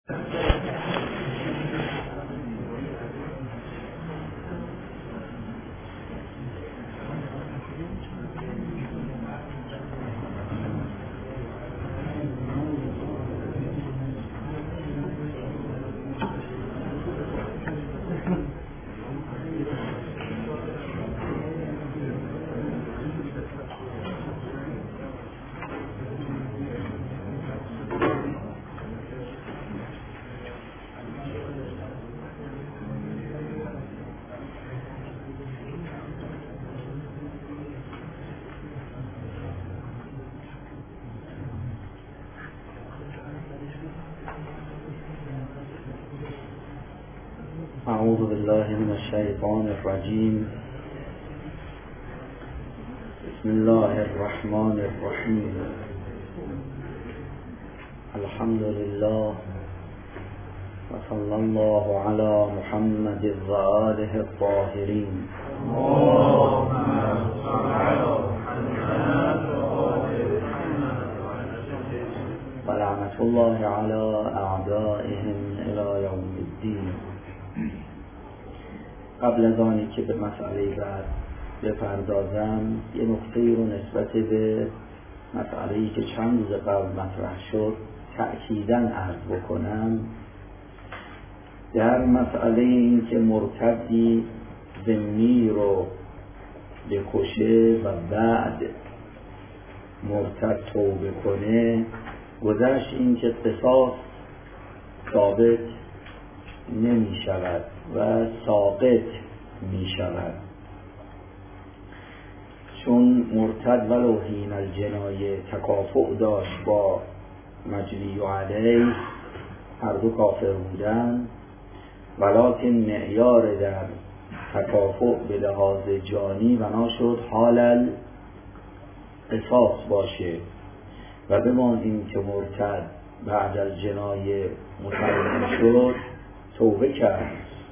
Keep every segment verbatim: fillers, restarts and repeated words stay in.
اعوذ بالله من الشیطان الرجیم. بسم الله الرحمن الرحیم. الحمد لله و صلی الله علی محمد و آله الطاهرین. و لعنت الله علی اعدائهم الی یوم الدین. قبل از آنی که به مسئله بعد بپردازم، یه نکته رو نسبت به مسئله‌ای که چند روز قبل مطرح شد تأکیداً عرض بکنم. در مسئله این که مرتدی ذمی رو بکشه و بعد مرتد توبه کنه، گذشت این که قصاص ثابت نمی شود و ساقط می شود، چون مرتد ولو حین الجنایه تکافؤ داشت با مجری و علیه، هر دو کافر بودن، ولکن معیار در تکافؤ به لحاظ جانی بنا شد حال قصاص باشه و بماندیم که مرتد بعد از جنایه مسلم شد، توبه کرد،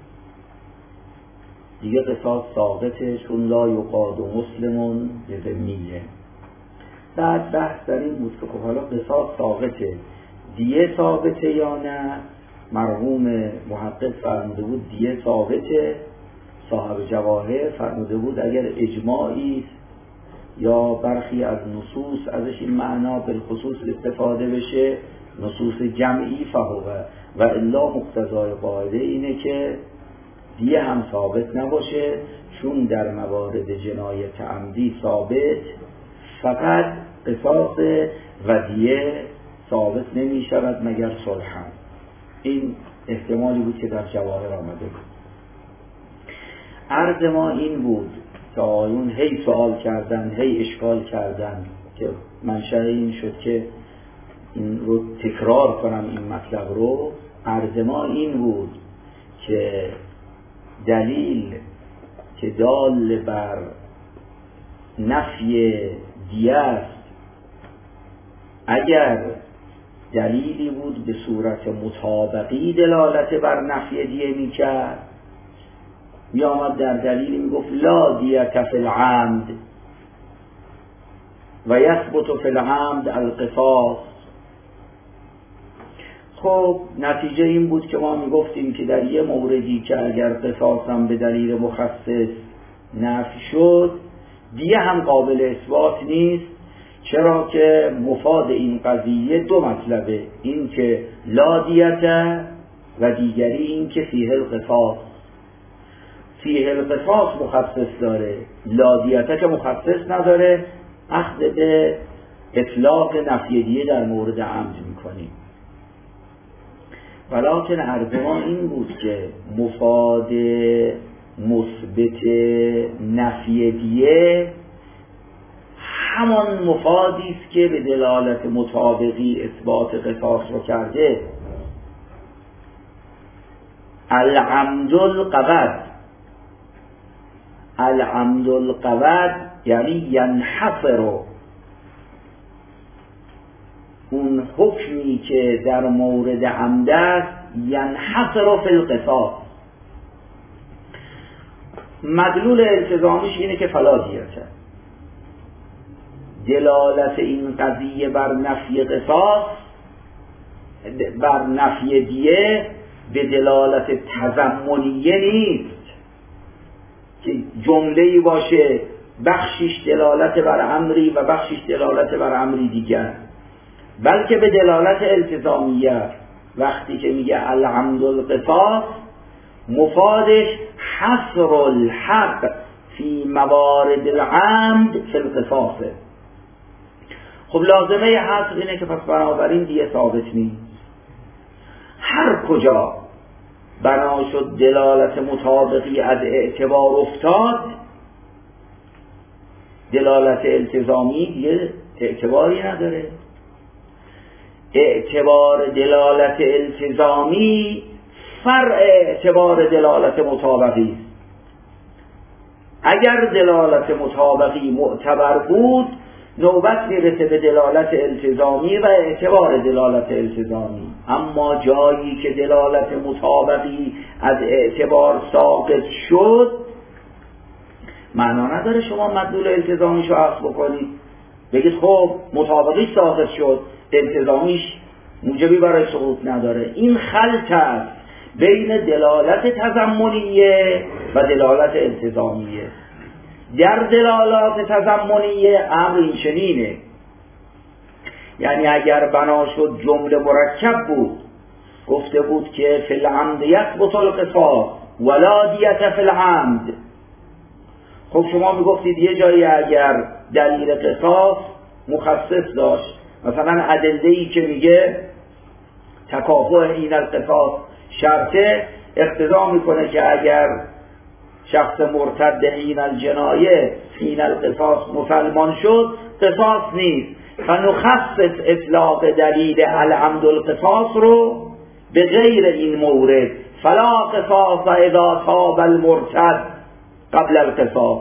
دیگه قصاص ثابته، چون لا یقاد مسلمون بذمیه. بعد بحث در این بود که خب حالا قصاص ثابته، دیه ثابته یا نه؟ مرحوم محقق فرموده بود دیه ثابته. صاحب جواهر فرموده بود اگر اجماعی یا برخی از نصوص ازش این معنا بالخصوص استفاده بشه، نصوص جمعی فهوه، و الا مقتضای قاعده اینه که دیه هم ثابت نباشه، چون در موارد جنایت عمدی ثابت فقط قصاص و دیه ثابت نمی شود مگر صلحا. این احتمالی بود که در جواهر آمده بود. عرض ما این بود که آیون هی سوال کردن، هی اشکال کردن، که منشأ این شد که این رو تکرار کنم این مطلب رو. عرض ما این بود که دلیل که دال بر نفی دیه است، اگر دلیلی بود به صورت مطابقی دلالت بر نفی دیه می کرد، می آمد در دلیلی می گفت لا دیه فی العمد و یثبت فی العمد القصاص. خب نتیجه این بود که ما می گفتیم که در یه موردی که اگر قصاص هم به دلیل مخصص نفی شد، دیه هم قابل اثبات نیست، چرا که مفاد این قضیه دو مطلبه، این که لا دیت و دیگری این که فیه القصاص. فیه القصاص مخصص داره، لا دیت که مخصص نداره، اخذ به اطلاق نفی دیه در مورد عمد میکنیم. ولکن عرض ما این بود که مفاد مثبت نفی دیه همان مفادی است که به دلالت مطابقی اثبات قصاص رو کرده. العمد القبض، العمد القبض یعنی ینحصر، اون حکمی که در مورد عمد است ینحصر فی القصاص. مدلول التزامیش اینه که فلا دیته. دلالت این قضیه بر نفی قصاص بر نفی دیه به دلالت تضمنیه نیست که جمله‌ای باشه بخشش دلالت بر امری و بخشش دلالت بر امری دیگر، بلکه به دلالت التزامیه. وقتی که میگه الحمد القصاص مفادش حصر الحق فی موارد العمد فی القصاصه. خب لازمه حصر اینه که پس بنابراین دیگه ثابت نیست. هر کجا بنا شد دلالت مطابقی از اعتبار افتاد، دلالت التزامی دیگه اعتباری نداره. اعتبار دلالت التزامی فرع اعتبار دلالت مطابقی است. اگر دلالت مطابقی معتبر بود نوبت میرسه به دلالت التزامی و اعتبار دلالت التزامی. اما جایی که دلالت مطابقی از اعتبار ساقط شد معنا نداره شما مدلول التزامیشو عکس بکنید، بگید خب مطابقی ساقط شد التزامیش موجبی برای سقوط نداره. این خلط است بین دلالت تضمنیه و دلالت التزامیه. در دلالات تضمنیه امر این چنینه، یعنی اگر بنا شد جمله مرکب بود گفته بود که فی العمد یثبت القصاص ولا دیة فی العمد، خب شما میگفتید یه جایی اگر دلیل قصاص مخصص داشت، مثلا ادله‌ای که میگه تکافؤ این القصاص شرطه، اقتضا میکنه که اگر شخص مرتد حین الجنایه حین القصاص مسلمان شد قصاص نیست، فنخصص اطلاق دلیل العمد القصاص رو به غیر این مورد، فلا قصاص اذا تاب المرتد قبل القصاص.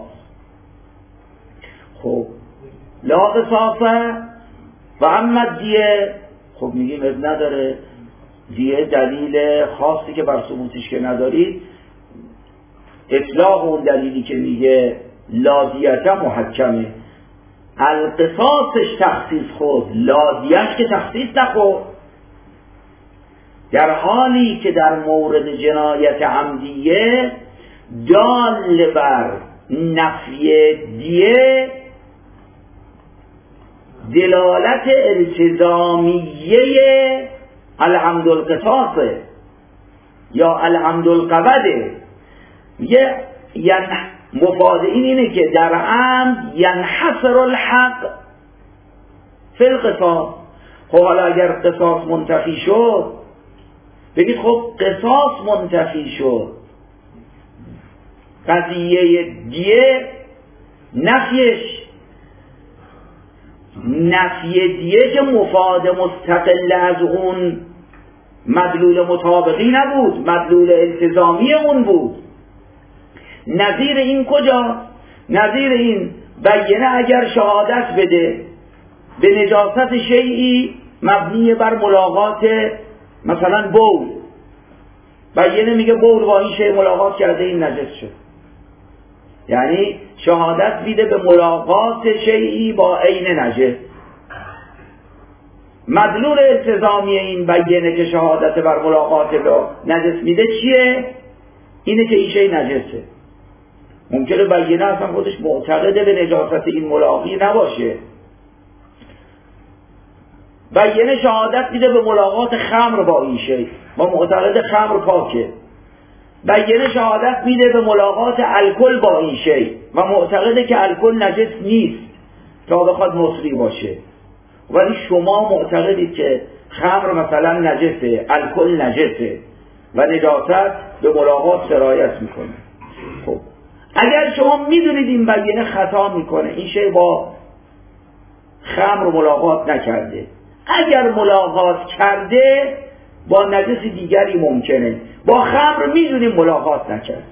خب لا قصاص و اما دیه، خب میگیم از نداره دیه دلیل خاصی که بر ثبوتش که ندارید، اطلاق اون دلیلی که میگه لا دیه محکمه، القصاصش تخصیص خود لا دیهش که تخصیص نخود، در حالی که در مورد جنایت عمدیه دال بر نفی دیه دلالت التزامیه الحمد القصاصه یا الحمد القبده. یه یعنی مفاد این اینه که در عمد ینحصر الحق فی القصاص. خب حالا اگر قصاص منتفی شد بگید خب قصاص منتفی شد، قضیه دیه نفیش نفی دیه که مفاد مستقل از اون مدلول مطابقی نبود، مدلول التزامی اون بود. نظیر این کجا؟ نظیر این بینه اگر شهادت بده به نجاست شیئی مبنی بر ملاقات مثلا بول، بینه میگه بول با این شیء ملاقات کرده این نجس شد، یعنی شهادت میده به ملاقات شیئی با عین نجس. مدلول التزامی این بینه که شهادت بر ملاقات با نجس میده چیه؟ اینه که این شیء نجسه. ممکنه بینه اصلا خودش معتقده به نجاست این ملاقی نباشه، بینه شهادت میده به ملاقات خمر با این شیء و معتقد خمر پاکه، بینه شهادت میده به ملاقات الکل با این شیء و معتقده که الکل نجس نیست تا بخواد مسری باشه، ولی شما معتقدید که خمر مثلا نجسه، الکل نجسه و نجاست به ملاقات سرایت میکنه. خب اگر شما میدونید این بینه خطا میکنه، این شیء با خمر ملاقات نکرده، اگر ملاقات کرده با نجس دیگری ممکنه، با خمر میدونیم ملاقات نکرد.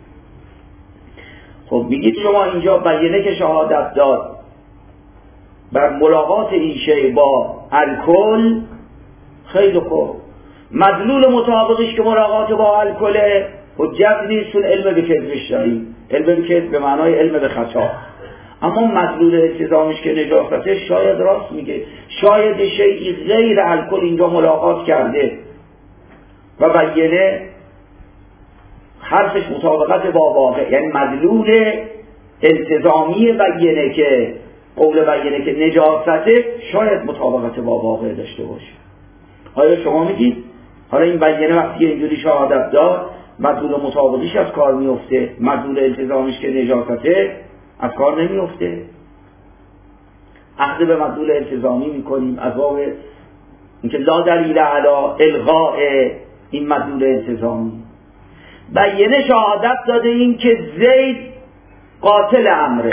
خب میگید شما اینجا بینه که شهادت داد بر ملاقات این شیء با الکل، خیلی خوب، مدلول مطابقش که ملاقات با الکله حجت نیست، چون علم به کذبش داریم، علم به کذب به معنای علم به خطا. اما مدلول التزامش که نجاسته شاید راست میگه، شاید شیئی غیر الکل اینجا ملاقات کرده و بیانه حرفش مطابقت با واقع، یعنی مدلول التزامی بیانه که قول بیانه که نجاسته شاید مطابقت با واقع داشته باشه. آیا شما میگید حالا این بیانه وقتی اینجوری شهادت داد مدلول مطابقیش از کار میفته، مدلول التزامیش که نجاسته از کار نمیفته؟ عهد به مدلول التزامی میکنیم از باب اینکه لا دلیل علی الغاء این مدلول التزامی. بیانه شهادت داده این که زید قاتل عمره،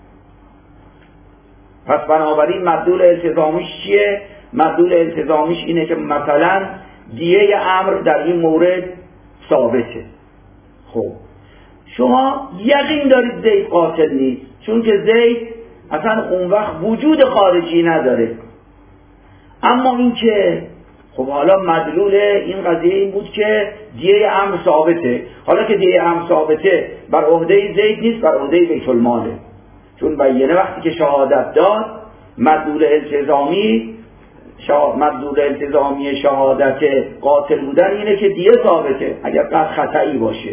پس بنابراین مدلول التزامیش چیه؟ مدلول التزامیش اینه که مثلا دیه عمر در این مورد ثابته. خب شما یقین دارید زید قاتل نیست، چون که زید اصلا اون وقت وجود خارجی نداره. اما این که خب حالا مدلول این قضیه این بود که دیه عمر ثابته، حالا که دیه عمر ثابته بر عهده زید نیست، بر عهده بیت الماله، چون بیانه وقتی که شهادت داد مدلول التزامی شا... مدلول التزامی شهادت قاتل بودن اینه که دیه ثابته اگر قطع خطایی باشه.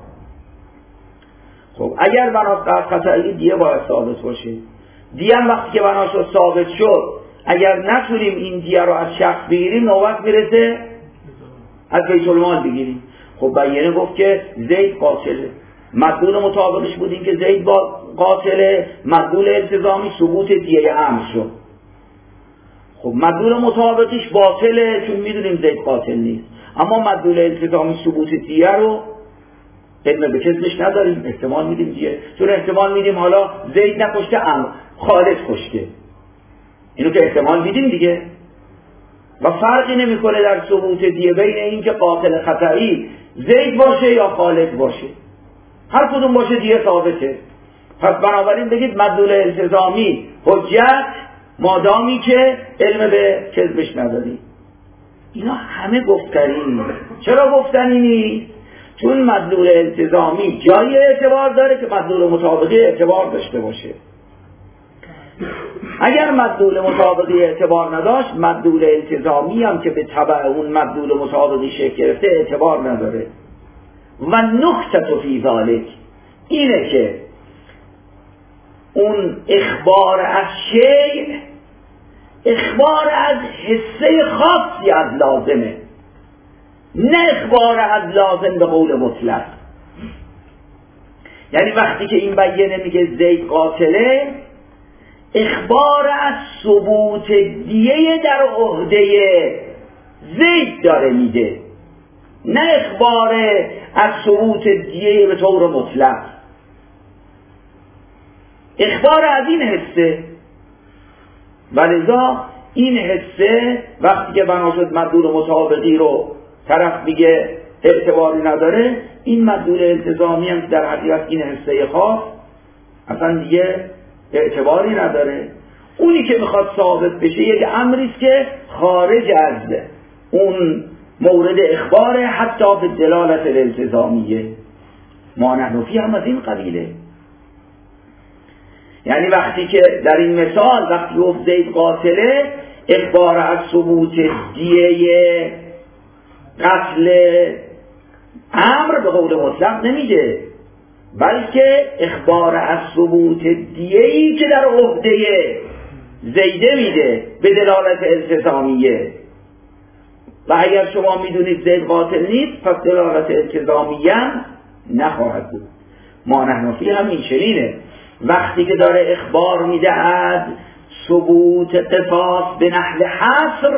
خب اگر بنا قطع خطایی دیه باید ثابت باشه. دیه هم وقتی که بناش ثابت شد اگر نتونیم این دیه رو از شخص بگیریم نوبت میرسه از بیت المال بگیریم. خب بیانه گفت که زید قاتله، مدلول مطابقش بود این که زید با قاتله، مدلول التزامی ثبوت دیه عمر شد. خب مدلول مطابقش باطله چون میدونیم زید قاتل نیست، اما مدلول التزامی ثبوت دیه رو علم به کذبش نداریم، احتمال میدیم دیه، چون احتمال میدیم حالا زید نکشته عمر خالد کشته، اینو که احتمال میدیم دیگه. و فرقی نمیکنه در ثبوت دیه بین این که قاتل خطایی زید باشه یا خالد باشه، هر کدوم باشه دیه ثابته. پس بنابراین بگید مدلول التزامی حجت مادامی که علم به کذبش نداری. اینا همه گفتنی. چرا گفتنی نیست؟ چون مدلول التزامی جایی اعتبار داره که مدلول مطابقی اعتبار داشته باشه. اگر مدلول مطابقی اعتبار نداشت مدلول التزامی هم که به تبع اون مدلول مطابقی شکل گرفته اعتبار نداره. و نکته فی ذالک اینه که اون اخبار از شیء اخبار از حصه خاصی از لازمه، نه اخبار از لازم به قول مطلق. یعنی وقتی که این بیانه میگه زید قاتله اخبار از ثبوت دیه در عهده زید داره میده، نه اخبار از ثبوت دیه به طور مطلق. اخبار از این حصه، ولذا این حصه وقتی که بنا شد مدلول مطابقی رو طرف میگه اعتباری نداره، این مدلول التزامی هم در حقیقت این حصه خاص اصلا دیگه اعتباری نداره. اونی که میخواد ثابت بشه یک امریست که خارج از اون مورد اخبار حتی به دلالت الالتزامیه. ما نحن فی هم از این قبیله. یعنی وقتی که در این مثال وقتی گفت زید قاتله اخبار از ثبوت دیه قتل امر به قول مطلق نمیده، بلکه اخبار از ثبوت دیه‌ای که در عهده زیده میده به دلالت التزامیه. و اگر شما میدونید زید قاتل نیست پس دلالت التزامیه نخواهد بود. ما نحن فی هم این چنینه. وقتی که داره اخبار میده از ثبوت قصاص به نحو حصر،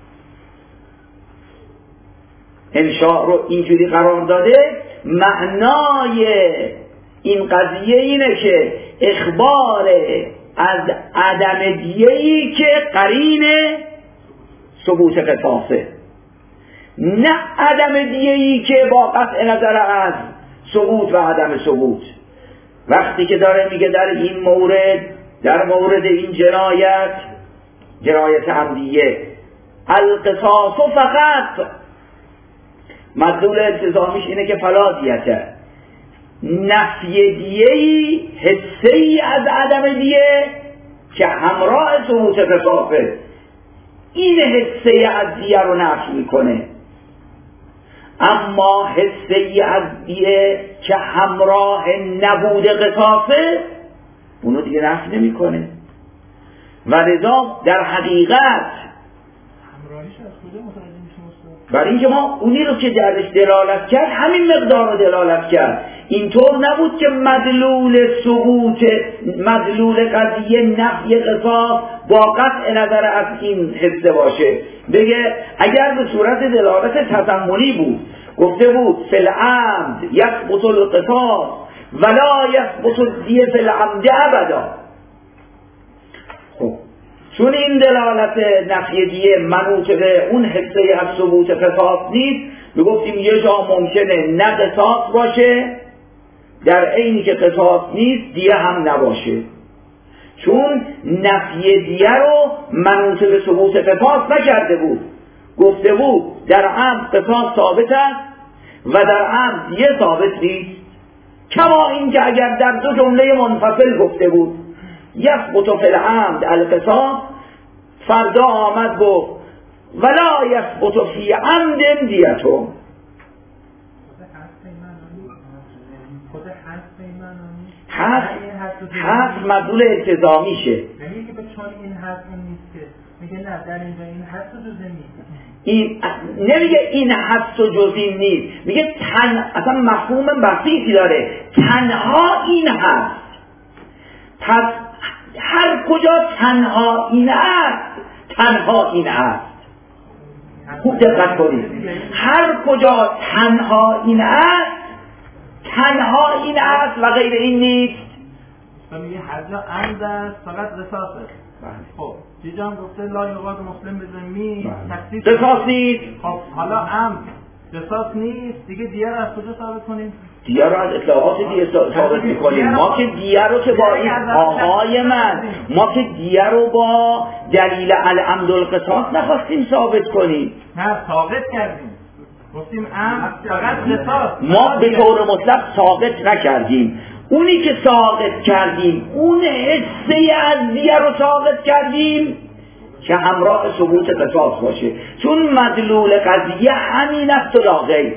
انشاء رو اینجوری قرار داده، معنای این قضیه اینه که اخبار از عدم دیه‌ای که قرین ثبوت قصاصه، نه عدم دیه‌ای که با قطع نظر از ثبوت و عدم ثبوت. وقتی که داره میگه در این مورد، در مورد این جنایت، جنایت عمدیه، القصاص فقط، مدلول التزامیش اینه که فلا دیته، نفی دیه‌ای حسه‌ای از عدم دیه که همراه ثبوت قصاصه. این حسه از دیه رو نفی میکنه، اما حسه از دیه که همراه نبود قصاصه اونو دیگه نفی نمیکنه. و لذا در حقیقت برای اینکه ما اونی رو که درش دلالت کرد همین مقدار رو دلالت کرد. اینطور نبود که مدلول ثبوت مدلول قضیه نفی قصاص با قطع نظر از این حسه باشه. بگه اگر به صورت دلالت تضمنی بود، گفته بود فی العمد یثبت القصاص ولا یثبت الدیه فی العمد ابدا. خب چون این دلالت نفی دیه منوط به اون حسه از ثبوت قصاص نیست، میگفتیم یه جا ممکنه نه قصاص باشه در عینی که قصاص نیست دیه هم نباشه، چون نفی دیه رو منوط به ثبوت قصاص نکرده بود. گفته بود در عمد قصاص ثابت است و در عمد دیه ثابت نیست، کما این که اگر در دو جمله منفصل گفته بود یثبت فی العمد القصاص، فردا آمد گفت ولا یثبت فی عمد دیتو. حذف مدلول التزامیشه. یعنی که چون این حذف نیست که میگه نه در اینجا این حذف جزئی نیست. این نمیگه این حذف جزئی نیست، میگه تن اصلا مفهوم بسیطی داره، تنها این هست. پس هر کجا تنها این است تنها این است. خوب دقت کنید، هر کجا تنها این است تنها این است و غیر این نیست. و میگه هر جا عمد است فقط قصاص است. خب جیجا هم گفته لا یقاد مسلم به ذمی تخصیص قصاص نیست. خب حالا عمد قصاص نیست دیگه، دیگه رو از کجا ثابت کنیم؟ دیگه رو از اطلاقات دیگه ثابت میکنیم. ما که دیگه رو که با این آقای من ما که دیگه رو با دلیل العمد القصاص نخواستیم ثابت کنیم، نه ثابت کردیم، گفتیم عمد فقط قصاص. ما به طور مطلق ثابت نکردیم، اونی که ثابت کردیم اون حسه از دیگه رو ثابت کردیم که همراه ثبوت قصاص باشه، چون مدلول قضیه همین است و لا غیر.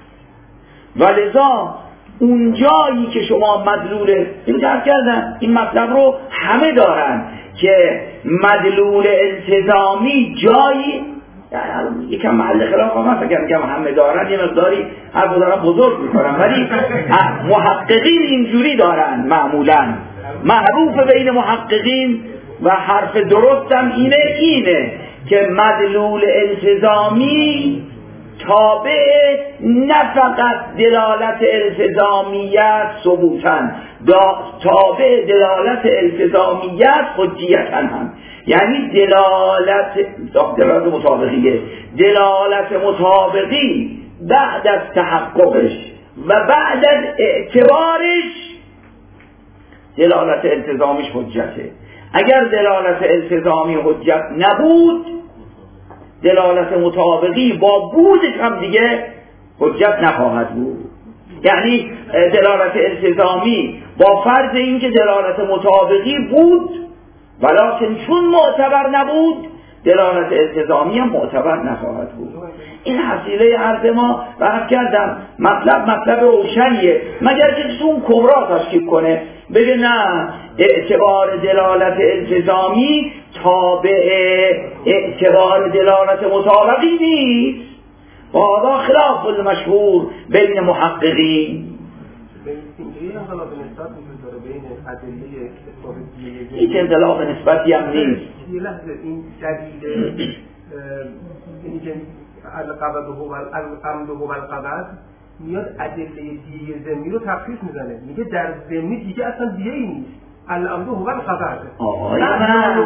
ولذا اون جایی که شما مدلول این درک کردن این مطلب رو همه دارن که مدلول التزامی جایی یعنی یکم محل خلاف هم هست، اگر میگم همه دارن یه مقداری حرف دارن بزرگ میکنن، ولی محققین اینجوری دارن معمولا، معروف بین محققین و حرف درستم اینه اینه که مدلول التزامی تابع نه فقط دلالت التزامیت ثبوتن، تابع دلالت التزامیت حجیتن هم. یعنی دلالت دلالت مطابقیه، دلالت مطابقی بعد از تحققش و بعد از اعتبارش دلالت التزامیش حجته. اگر دلالت التزامی حجت نبود دلالت مطابقی با بودش هم دیگه حجت نخواهد بود. یعنی دلالت التزامی با فرض اینکه دلالت مطابقی بود ولکن چون معتبر نبود دلالت التزامی هم معتبر نخواهد بود. این حصیله عرض ما وقت کردم مطلب مطلب روشنیه، مگر که چون کبرا تشکیل کنه بگه نه اعتبار دلالت التزامی تابع اعتبار دلالت مطابقی نیست، و هذا خلاف المشهور بین محققین. این انطلاق نسبتی هم نیست. یه لحظه این دلیل اینی که القبض هو العمد هو القبض میاد ادله دیگه ضمنی رو تخصیص میزنه، میگه در ضمنی دیگه اصلا دیگه ای نیست، العمد هو القبض. آقای من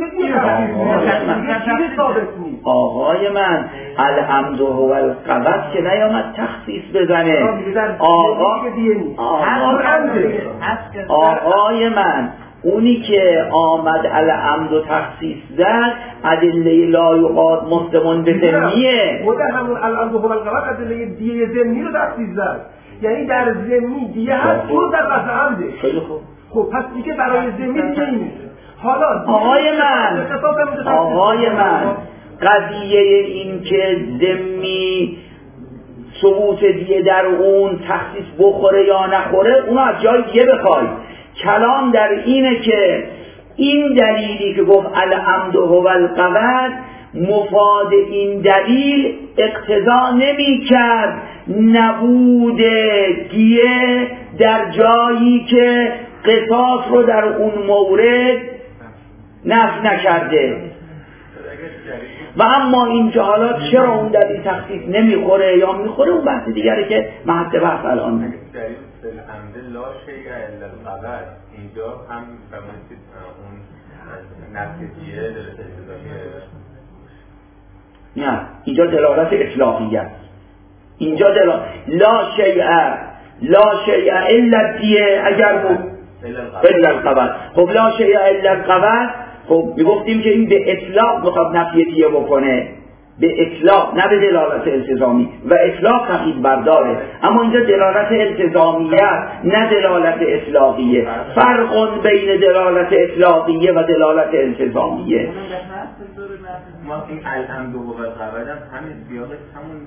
آقای من العمد هو القبض که نیامد تخصیص بزنه. آقای من اونی که آمد العمد و تخصیص زد ادله لا یقاد مسلمون به ضمنیه. مده همون العمد هو القبض ادله دیگه ضمنی رو تخصیص زد. یعنی در ذمی دیگه هست جز در قطع عمده. خیلی خوب. خب پس دیگه برای ذمی دیگه این نیست. حالا آقای من آقای من قضیه این که ذمی ثبوت دیگه در اون تخصیص بخوره یا نخوره اونو از جای دیگه بخوای. کلام در اینه که این دلیلی که گفت العمد هو القبض مفاد این دلیل اقتضا نمی کرد نبود دیه در جایی که قصاص رو در اون مورد نفی نکرده. و اما اینجا حالا چرا اون دلیل تخصیص نمیخوره یا میخوره اون بحث دیگره که محط بحث الان نگه. دلیل الحمد لا شیء الا القبض اینجا هم فرمایید اون نتیجه دلالت نه اینجا دلالت اطلاقیه است. اینجا دلالت لا شیء لا شیء الا دیه اگر بود الا القبض. خب لا شیء الا القبض خب میگفتیم که این به اطلاق میخواد نفی دیه بکنه، به اطلاق نه به دلالت التزامی و اطلاق تقیید برداره. اما اینجا دلالت التزامیه نه دلالت اطلاقیه. فرق بین دلالت اطلاقیه و دلالت التزامیه. ما این الحمد و القبض همین سیاقش همون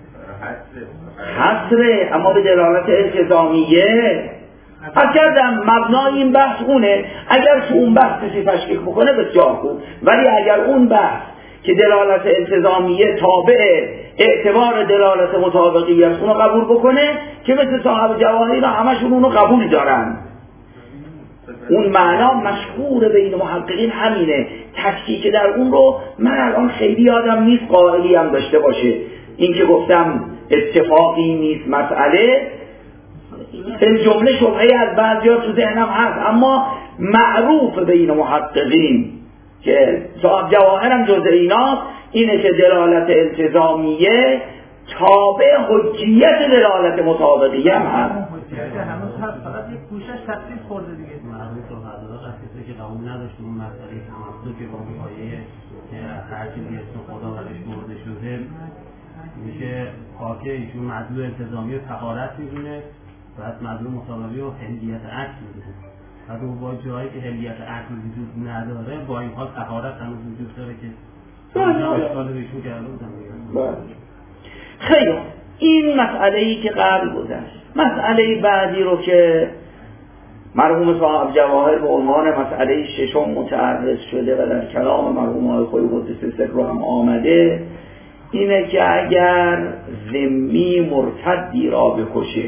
حصره اما به دلالت التزامیه. از کردم مبنای این بحث اونه. اگر تو اون بحث کسی تشکیک بکنه بسیار خوب، ولی اگر اون بحث که دلالت التزامیه تابع اعتبار دلالت مطابقیه است اونو قبول بکنه که مثل صاحب جواهر اینا همشون اونو قبول دارن. اون معنا مشهور بین محققین همینه. تشکیک در اون رو من الان خیلی یادم نیست قائلی هم داشته باشه. این که گفتم اتفاقی نیست مسئله، این جمله شبهه از بعضی‌ها تو ذهنم هست، اما معروف بین محققین که صاحب جواهر هم جزء اینا اینه که دلالت التزامیه تابع حجیت دلالت مطابقیه هم هست. هنوز هست، فقط یک پوشش تخصیص خورده دیگه. معروف و حضرات کسی که قبول نداشت اون مسئله تمسک که با آیه که هر چیزی اسم خدا برش برده شده میشه خاکه ایشون معدود التزامی و طهارت میدونه، بعد معدود مطابقی و هلیت عقل میدونه. بعد اون با جایی که هلیت عقل وجود نداره با این حال طهارت هنوز وجود داره که اشکال بهشون کرده بودن. خیلی این مسئله ای که قبل گذشت. مسئله بعدی رو که مرحوم صاحب جواهر به عنوان مسئله ششم متعرض شده و در کلام مرحوم آقای خوی قدس سرهم آمده اینه که اگر ذمی مرتدی را بکشه،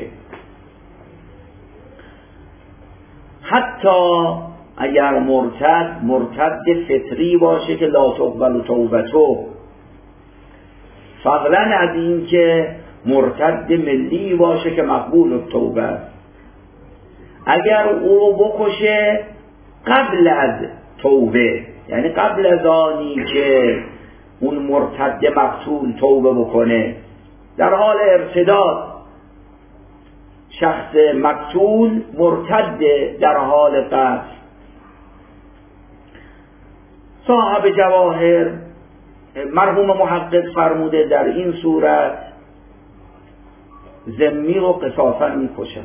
حتی اگر مرتد مرتد فطری باشه که لا تقبل توبته، فضلا از این که مرتد ملی باشه که مقبول توبه، اگر او رو بکشه قبل از توبه، یعنی قبل از آنی که اون مرتد مقتول توبه بکنه، در حال ارتداد شخص مقتول مرتد در حال قتل، صاحب جواهر مرحوم محقق فرموده در این صورت ذمی رو قصاصا میکشن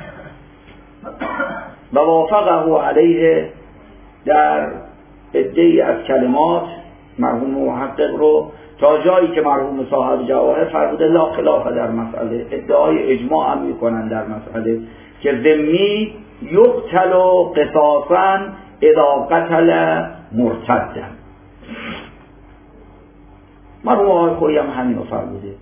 و وافقه علیه در عده‌ای از کلمات مرحوم محقق رو تا جایی که مرحوم صاحب جواهر فرموده لا خلاف در مسئله، ادعای اجماع هم میکنن در مسئله که ذمی یقتل قصاصا اذا قتل مرتدا. مرحوم آقای خویی هم همین رو فرموده.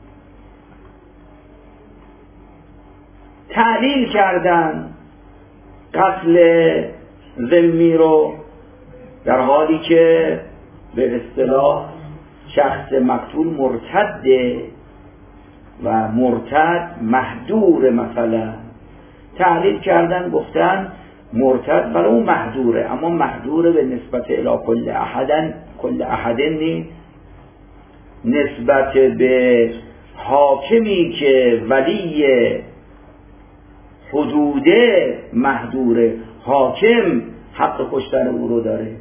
تعلیل کردن قتل ذمی رو در حالی که به اصطلاح شخص مقتول مرتده و مرتد محدور، مثلا تعلیل کردن گفتن مرتد برای اون محدوره، اما محدوره به نسبت الی کل احدن کل احدن نیست، نسبت به حاکمی که ولی حدوده محدوره، حاکم حق کشتن او رو داره،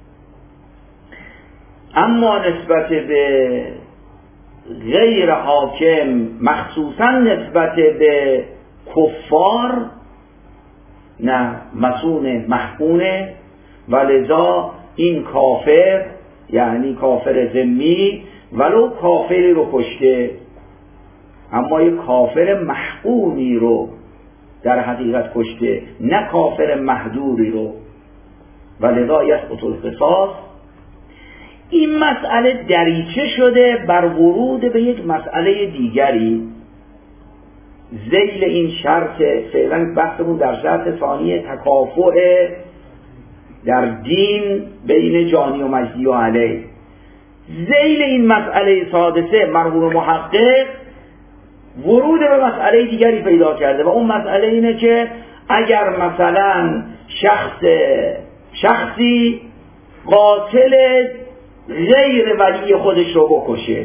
اما نسبت به غیر حاکم مخصوصا نسبت به کفار نه مسون محقونه و لذا این کافر یعنی کافر ذمی ولو کافری رو کشته اما یک کافر محقونی رو در حقیقت کشته نه کافر محدوری رو و لذا یسقط القصاص. این مسئله دریچه شده بر ورود به یک مسئله دیگری ذیل این شرط. فعلا بحثمون در شرط ثانی تکافؤ در دین بین جانی و مجدی و علی. ذیل این مسئله سادسه مرحوم محقق ورود به مسئله دیگری پیدا کرده و اون مسئله اینه که اگر مثلا شخص شخصی قاتل غیر ولی خودش رو بکشه،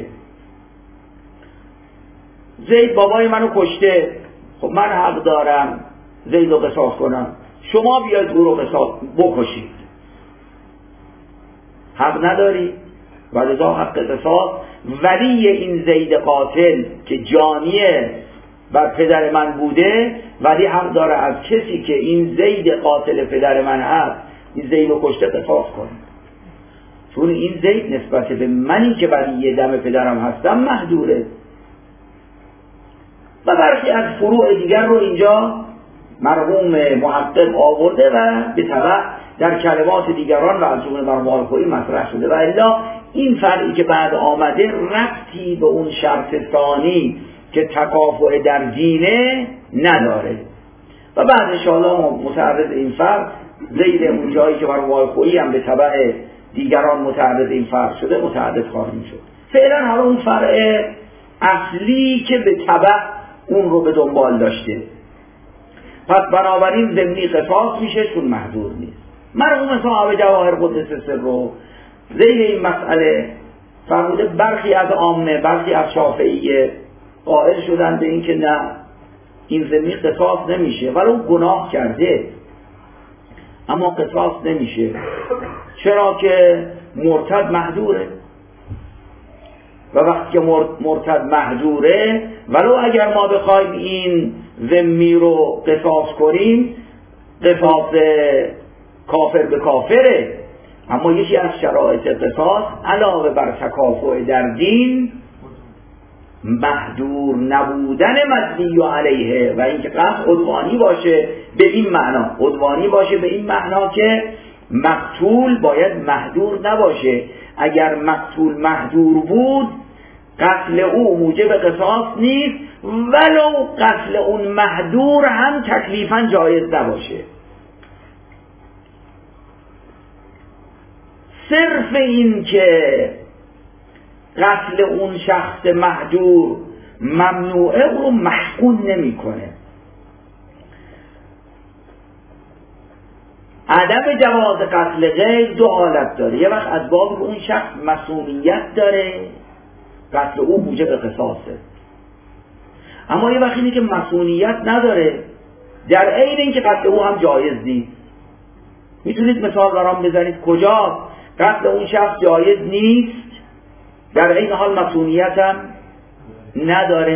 زید بابای منو کشته، خب من حق دارم زید رو قصاص کنم، شما بیاید او رو قصاص بکشید، حق نداری؟ ولذا حق قصاص ولی این زید قاتل که جانیه بر پدر من بوده ولی حق داره از کسی که این زید قاتل پدر من هست این زید رو کشته قصاص کنه، چون این زید نسبت به منی که ولی دم پدرم هستم محدوره. و برخی از فروع دیگر رو اینجا مرحوم محقق آورده و به تبع در کلمات دیگران و از جمله مرحوم آلخویی مطرح شده و الا این فرعی که بعد آمده ربطی به اون شرط ثانی که تکافؤ در دینه نداره و بعد انشاءالله متعرض این فرع زیر اون جایی که مرحوم آلخویی هم به تبع دیگران متعرض این فرع شده متعرض خواهیم شد. فعلا حالا اون فرع اصلی که به تبع اون رو به دنبال داشته، پس بنابراین ضمنی قصاص میشه چون محظور نیست. مرحوم صاحب جواهر قدس سر رو زیر این مسئله فرموده برخی از عامه برخی از شافعیه قائل شدن به این که نه این ضمنی قصاص نمیشه ولو گناه کرده اما قصاص نمیشه. چرا که مرتد محظوره و وقتی که مرتد محظوره ولو اگر ما بخوایم این ذمی رو قصاص کنیم قصاص کافر به کافره، اما یکی از شرایط قصاص علاوه بر تکافؤ در دین محظور نبودن مجنی و علیه و اینکه قصد عدوانی باشه به این معنا عدوانی باشه به این معنا که مقتول باید محظور نباشه. اگر مقتول محظور بود قتل او موجب قصاص نیست ولو قتل اون محظور هم تکلیفاً جایز نباشه. صرف این که قتل اون شخص محظور ممنوعه او رو محقون نمی کنه. عدم جواز قتل غیر دو حالت داره، یه وقت از باب که اون شخص مسئولیت داره قتل او موجب قصاصه، اما یه وقت اینه که مسئولیت نداره در عین اینکه قتل او هم جایز نیست. میتونید مثال برام بزنید کجا قتل اون شخص جایز نیست در این حال مسئولیت هم نداره؟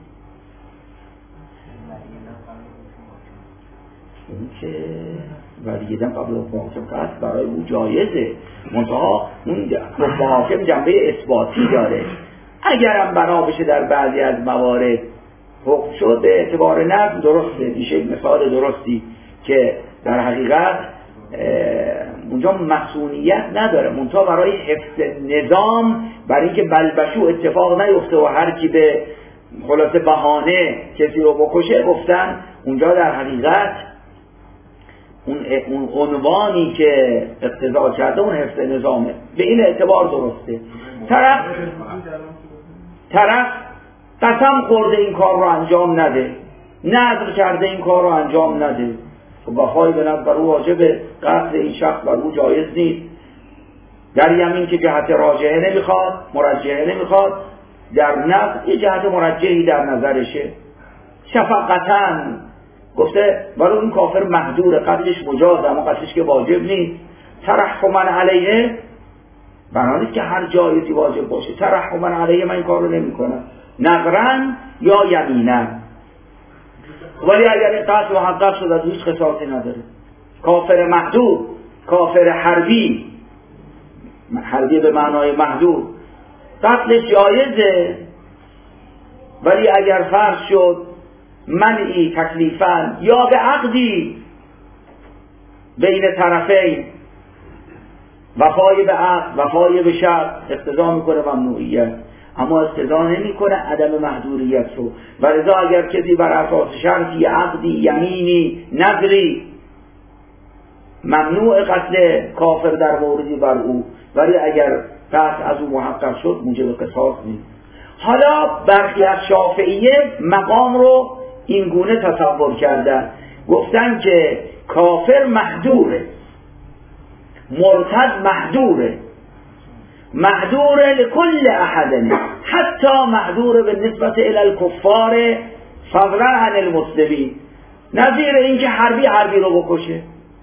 این که ولی دم قبل حکم قتل برای او جایزه، منتها اون حاکم جنبه اثباتی داره. اگرم بنا بشه در بعضی از موارد حکم شد به اعتبار نظم درسته، میشه مثال درستی که در حقیقت اونجا مسئولیت نداره، منتها برای حفظ نظام برای اینکه بلبشو اتفاق نیفته و هر کی به خلاصه بهانه کسی رو بکشه گفتن اونجا در حقیقت اون عنوانی که اقتضا کرده اون حفظ نظامه، به این اعتبار درسته. طرف طرف قسم خورده این کار رو انجام نده، نذر کرده این کار رو انجام نده، وفای به نظر بر او واجبه، قتل این شخص بر او جایز نیست. در یمین که جهت راجحه نمیخواد مرجحه نمیخواد، در نقض یه جهت مرجحی در نظرشه. شفقتاً گفته برای این کافر محدور قتلش مجاز اما قتلش که واجب نیست. ترحما علیه بنابراین که هر جایزی واجب باشه، ترحما علیه من این کار رو نمی کنم نظرن یا یمینن. ولی اگر این قتل محقق شد از هیچ قصاصی نداره. کافر محدود، کافر حربی، حربی به معنای محدود، قتلش جایزه، ولی اگر فرض شد منعی تکلیفاً یا به عقدی بین طرفین، وفای به عقد، وفای به شرط اقتضا میکنه ممنوعیت، اما اقتضا نمیکنه عدم محظوریت رو. و لذا اگر کسی بر اساس شرطی، عقدی، یمینی، نذری ممنوع قتل کافر در موردی بر او، ولی اگر قتل از او محقق شد موجب قصاص نیست. حالا برخی از شافعیه مقام رو این گونه تصور کردن، گفتن که کافر محدوره، مرتد محدوره، محدوره لکل احدن، حتی محدوره به نسبت الی الکفار فضلا عن المسلمین، نظیر این که حربی حربی رو بکشه.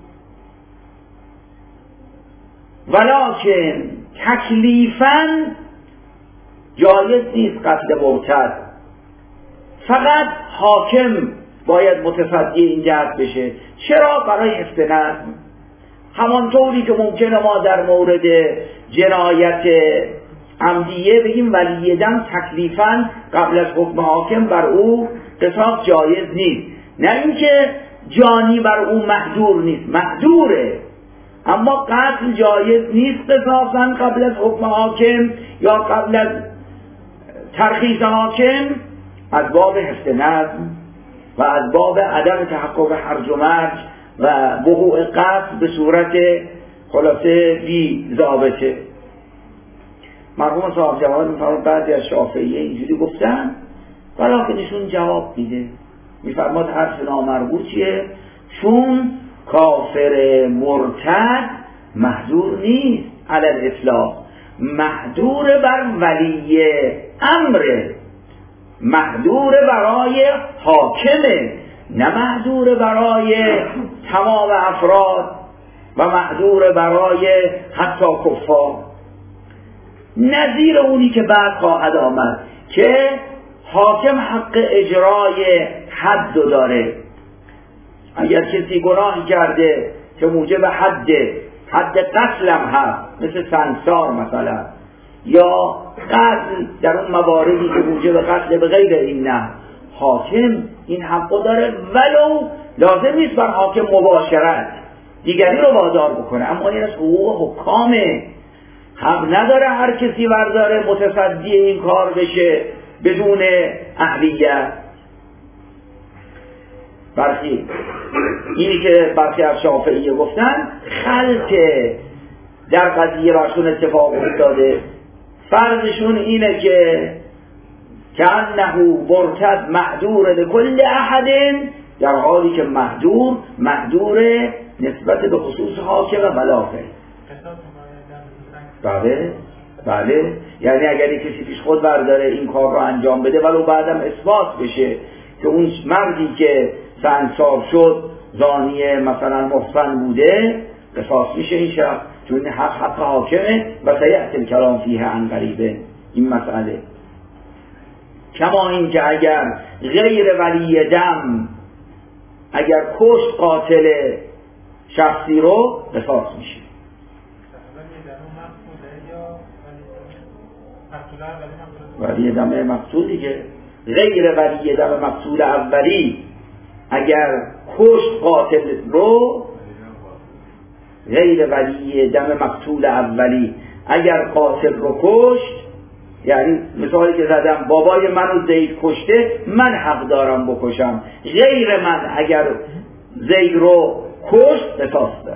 ولکن تکلیفاً جایز نیست قتل مرتد، فقط حاکم باید متصدی این جهت بشه. چرا؟ برای حفظ نظم. همانطوری که ممکنه ما در مورد جنایت عمدیه بگیم ولی دم تکلیفاً قبل از حکم حاکم بر او قصاص جایز نیست، نه اینکه جانی بر او محدور نیست، محدوره، اما قتل جایز نیست قصاصاً قبل از حکم حاکم یا قبل از ترخیص حاکم، از باب حفظ نظم و از باب عدم تحقق هرج و مرج و وقوع قتل به صورت خلاصه بی ضابطه. مرحوم صاحب جواد میفرماد بعضی از شافعیه اینجوری گفتن، ولی ایشون جواب میده، میفرماد حرف نامربوطیه، چون کافر مرتد محظور نیست علی الاطلاق، محظور بر ولی امره، محظور برای حاکمه، نه محظور برای تمام افراد و محظور برای حتی کفار. نظیر اونی که بعد خواهد آمد که حاکم حق اجرای حد داره. اگر کسی گناهی کرده که موجب حد حد قتل هم هست، مثل سنگسار مثلا، یا قتل در اون مواردی که موجب قتل به غیر این نه، حاکم این حق داره، ولو لازم نیست بر حاکم مباشرت دیگری رو وادار بکنه، اما این از حقوق حکامه، حق نداره هر کسی برداره متصدی این کار بشه بدون اهلیت. برخی اینی که برخی از شافعیه گفتن خلط در قضیه برشون اتفاق افتاده، فرضشون اینه که کأنه مرتد محدور لکل احد، در حالی که محدور محدور نسبت به خصوص حاکم و بلاغه. بله بله، یعنی اگر کسی پیش خود برداره این کار رو انجام بده ولو بعدم اثبات بشه که اون مردی که سنگسار شد زانی مثلا محسن بوده، قصاص میشه این شخص، چون حق حق حاکمه و سیأتی الکلام فیه عن قریبه این مسئله. کما این که اگر غیر ولی دم اگر کشت قاتل شخصی رو قصاص میشه. ولی دم مقتول دیگه، غیر ولی دم مقتول اولی اگر کشت قاتل رو، غیر ولی دم مقتول اولی اگر قاتل رو کشت، یعنی مثالی که زدم بابای منو زید کشته من حق دارم بکشم، غیر من اگر زید رو کشت قصاص داره.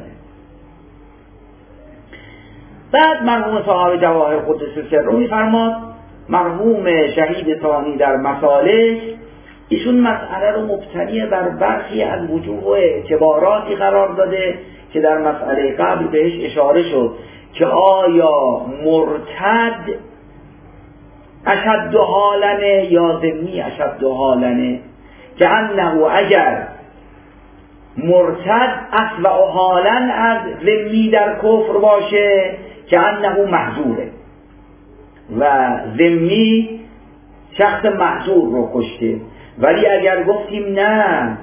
بعد مرحوم صاحب جواهر قدس سر رو میفرماد، مرحوم شهید ثانی در مسالک، ایشون مسئله رو مبتنی بر برخی از وجوه و اعتباراتی قرار داده که در مسئله قبل بهش اشاره شد که آیا مرتد اشد حالنه یا ذمی اشد حالنه، که انه اگر مرتد اصوع حالن از ذمی در کفر باشه که انه محظوره و ذمی شخص محظور رو کشته، ولی اگر گفتیم نه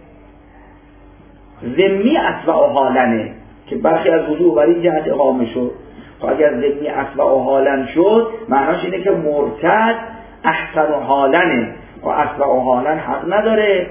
ذمی اصل و حالنه که برخی از وجوه برای این جهت اقامه شد، خب اگر ذمی اصل و حالن شد معناش اینه که مرتد احسن و حالنه و اصل و حالن حق نداره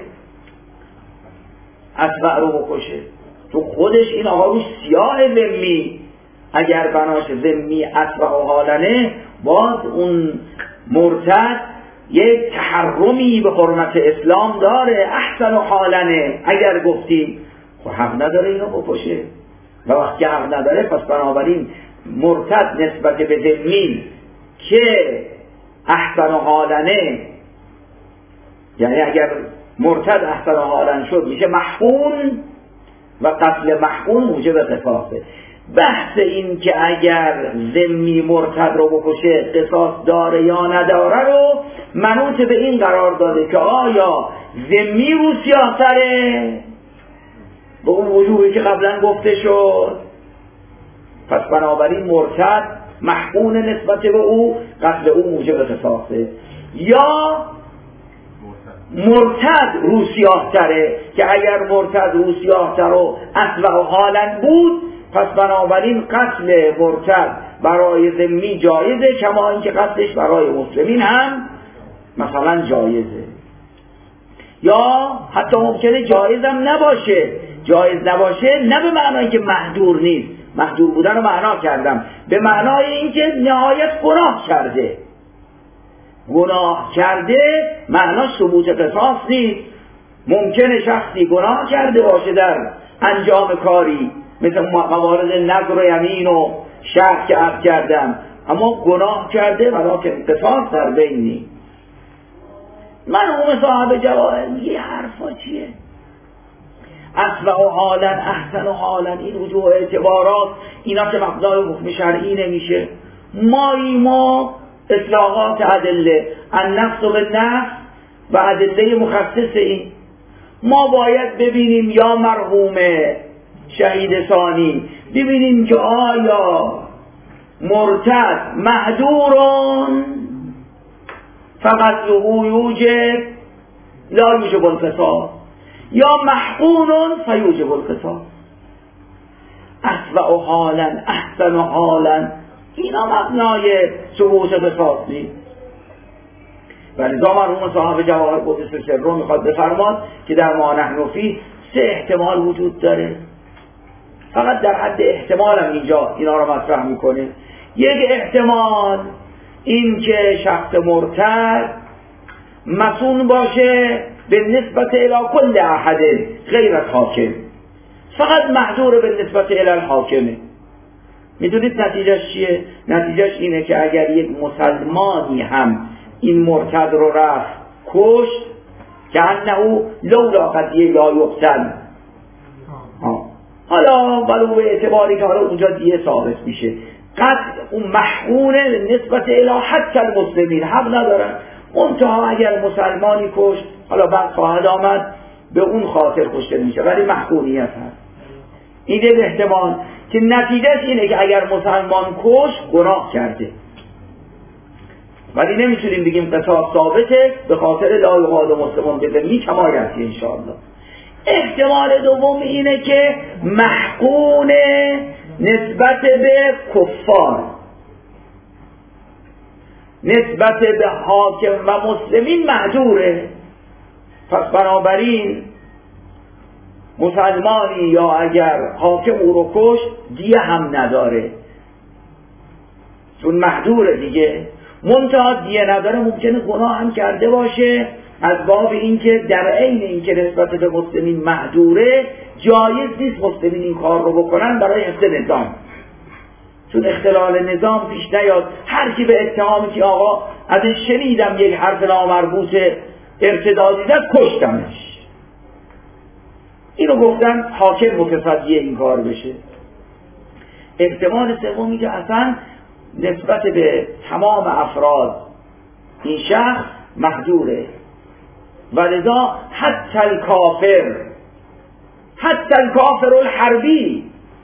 اصل رو بکشه، تو خودش این آقا روش سیاه ذمی، اگر بناش ذمی اصل و حالنه باز اون مرتد یک تحرمی به حرمت اسلام داره احسن و حالنه. اگر گفتیم خب حق نداره اینو بکشه و وقتی حق نداره پس بنابراین مرتد نسبت به ذمی که احسن و حالنه، یعنی اگر مرتد احسن و حالن شد میشه محقون و قتل محقون موجب قصاصه. بحث این که اگر ذمی مرتد رو بکشه قصاص داره یا نداره رو منوط به این قرار داده که آیا ذمی رو سیاه‌تره به اون وجوهی که قبلا گفته شد، پس بنابراین مرتد محقون نسبت به او قتل او موجب قصاصه، یا مرتد رو سیاه‌تره که اگر مرتد رو سیاه‌تر و اصل و حالن بود پس بنابراین قتل مرتد برای ذمی جایزه کما اینکه قتلش برای مسلمین هم مثلا جایزه، یا حتی ممکنه جایز هم نباشه. جایز نباشه نه به معنای که محظور نیست، محظور بودن رو معنا کردم، به معنای اینکه نهایت گناه کرده. گناه کرده معناش ثبوت قصاص نیست. ممکنه شخصی گناه کرده باشه در انجام کاری مثل موارد نذر و یمین و شرط که عرض کردم، اما گناه کرده ولکن قصاص در بین نیست. مرحوم صاحب جواهر میگه حرفا چیه؟ اصل و حالا احسن و حالا این وجوه اعتبارات اینا که مبنای حکم شرعی نمیشه. مایی ما اصلاحات ادله النفس و بالنفس و ادله مخصص این ما باید ببینیم یا مرحوم شهید ثانی ببینیم که آیا مرتد مهدورون فقط او یوجب لا یوجب القصاص یا محقونون فیوجب القصاص. اصل و حالا احسن و حالا اینا مبنای ثبوت قصاص نیست. ولی دا مرحوم صاحب جواهر قدس سر رو میخواد بفرماد که در ما نحن فی سه احتمال وجود داره، فقط در حد احتمال هم اینجا اینا رو مطرح میکنه. یک احتمال این که شخص مرتد مسون باشه به نسبت الی کل احد غیر از حاکم، فقط محظور به نسبت الی الحاکمه. میدونید نتیجهش چیه؟ نتیجهش اینه که اگر یک مسلمانی هم این مرتد رو رفت کشت که انه لولا قضیه لا یقتل، حالا ولو به اعتباری که حالا اونجا دیه ثابت میشه، قد اون محقونه نسبت الی حتی المسلمین حق ندارن. منتها اگر مسلمانی کشت حالا بعد خواهد آمد به اون خاطر کشته میشه ولی محقونیت هست. این یک احتمال که نتیجهش اینه که اگر مسلمان کشت گناه کرده، ولی نمیتونیم بگیم قصاص ثابته به خاطر لا یقاد مسلمان به ذمی کما یاتی انشاءالله. احتمال دوم اینه که محقون نسبت به کفار، نسبت به حاکم و مسلمین معذوره، پس بنابراین مسلمانی یا اگر حاکم او رو کشت دیه هم نداره چون معذوره دیگه. منتها دیه نداره ممکنه گناه هم کرده باشه از باب اینکه در عین اینکه نسبت به مسلمین معذوره جایز نیست مسلمین این کار رو بکنن برای حفظ نظام، چون اختلال نظام پیش نیاد. هر کی به اتهامی که آقا ازش شنیدم یک حرف نامربوط ارتدادی زد کشتمش، اینو گفتن حاکم متصدی این کار بشه. احتمال سومی که اصلا نسبت به تمام افراد این شخص محظوره و لذا حتی الکافر حتی الکافر الحربی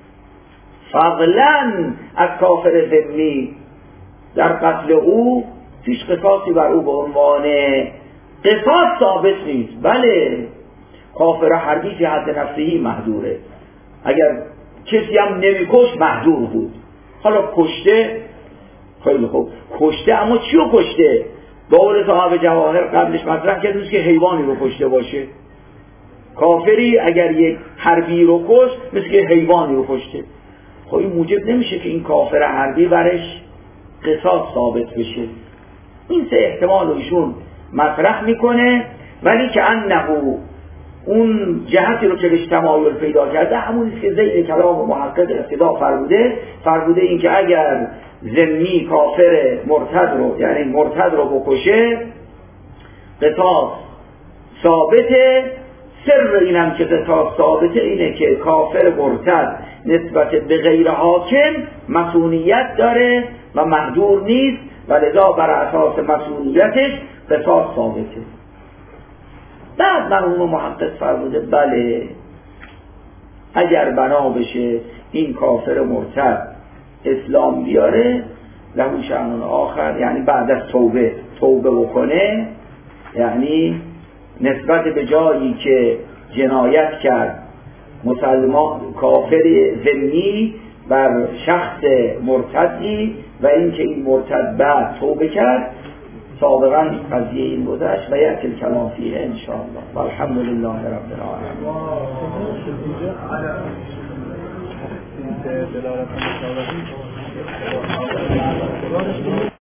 فضلا از کافر ذمی در قتل او پیش قصاصی بر او به عنوان قصاص ثابت نیست. بله کافر حربی فی حد نفسه محذوره، اگر کسی هم نمیکش محذور بود. حالا کشته، خیلی خوب کشته، اما چی رو کشته؟ به قول صاحب جواهر قبلش مطرح کردیم که حیوانی رو کشته باشه. کافری اگر یک حربی رو کشت مثل که حیوانی رو کشته. خب این موجب نمیشه که این کافر حربی برش قصاص ثابت بشه. این سه احتمال رو ایشون مطرح میکنه، ولی که انه اون جهتی رو که بهش تمایل پیدا کرده همونیست که زیر کلام محقق ابتدا فرموده فرموده این که اگر ذمی کافر مرتد رو، یعنی مرتد رو بکشه، قصاص ثابته. سر اینم که قصاص ثابته اینه که کافر مرتد نسبت به غیر حاکم مسئولیت داره و محذور نیست و لذا بر اساس مسئولیتش قصاص ثابته. بعد مرحوم محقق فرموده بله اگر بنا بشه این کافر مرتد اسلام بیاره لهو شأن آخر، یعنی بعد از توبه توبه بکنه، یعنی نسبت به جایی که جنایت کرد مسلمان کافر ذمی بر شخص مرتدی و اینکه این مرتد بعد توبه کرد، سابقا قضیه این گذشت و یأتی الکلام فیه ان شاء الله و الحمد لله رب العالمین.